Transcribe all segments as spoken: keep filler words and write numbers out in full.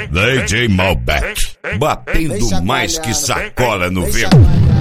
D J Malbec, batendo mais que sacola no vento.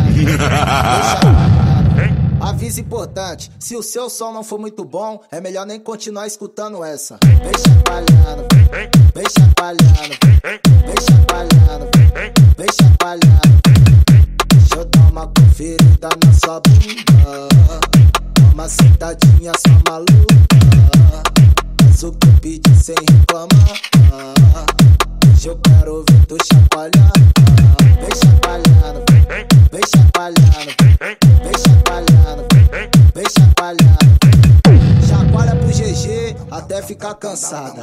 Aviso importante, se o seu som não for muito bom, é melhor nem continuar escutando essa. Vem chacoalhando, vem chacoalhando, vem chacoalhando, vem chacoalhando. Deixa eu dar uma conferida na sua bunda, uma sentadinha só maluca. Faz o que eu pedi sem reclamar. Hoje eu quero ver tu chacoalhar. Vem chacoalhando, vem chacoalhando, vem chacoalhando, vem chacoalhando. Chacoalha pro G G até ficar cansada.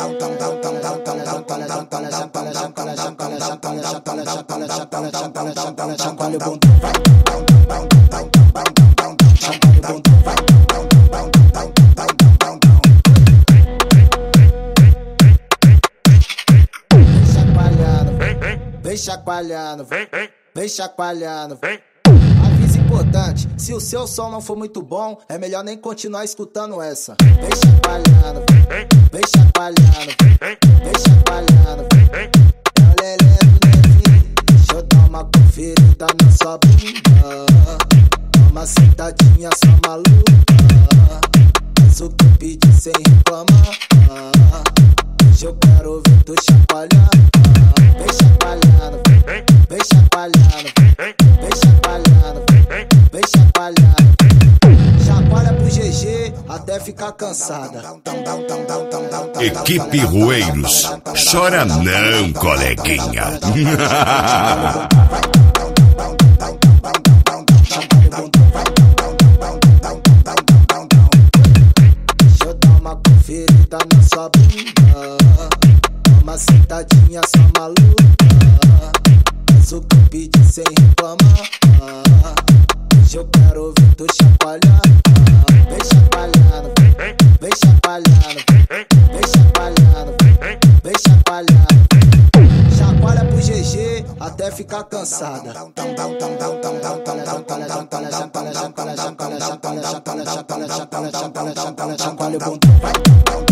Chacoalha o bumbum. Vem chacoalhando, vem chacoalhando. Aviso importante, se o seu som não for muito bom, é melhor nem continuar escutando essa. Vem chacoalhando, vem chacoalhando, vem chacoalhando. É o lelé do Nevinho, deixa eu dar uma conferida na sua bunda, uma sentadinha só maluca. Faz o que eu pedi sem reclamar. Hoje eu quero ver tu chacoalhar. Vem chacoalhando, vem chacoalhando, vem chacoalhando, vem chacoalhando. Chacoalha pro G G até ficar cansada. Equipe Rueiros, chora não, coleguinha. Deixa eu dar uma conferida na sua bunda, uma sentadinha só maluca. Faz o que eu pedi sem reclamar. Hoje eu quero ver tu chacoalhar. Vem chacoalhando, vem chacoalhando, vem chacoalhando, vem chacoalhando. Chacoalha pro G G até ficar cansada. Chacoalha o bumbum.